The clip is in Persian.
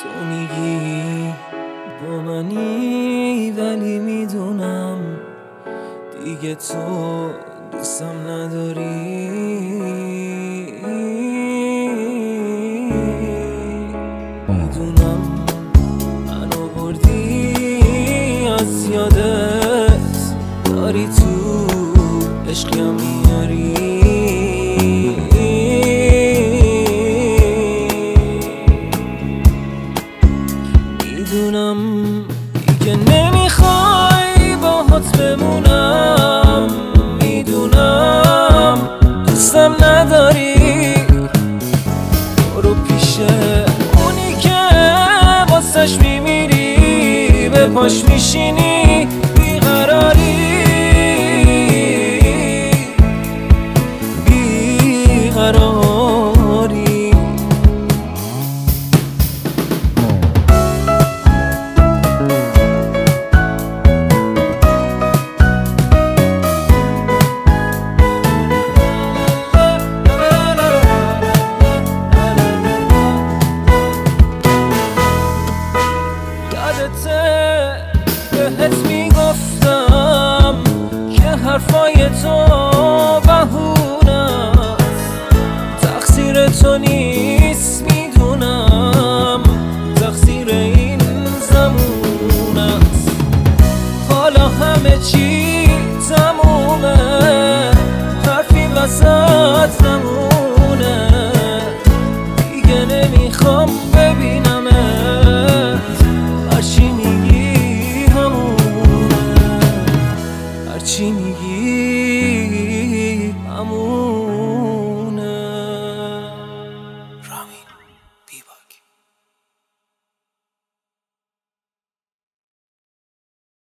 تو میگی با منی ولی میدونم دیگه تو دوستم نداری. میدونم منو بردی از یادت، داری تو عشقیم میاری. میدونم دیگه نمیخوای باهات بمونم، میدونم دوستم نداری. برو پیش اونی که واسش میمیری، به پاش میشینی بیقراری. بهت میگفتم که حرفای تو بهونه است، تقصیر تو نیست.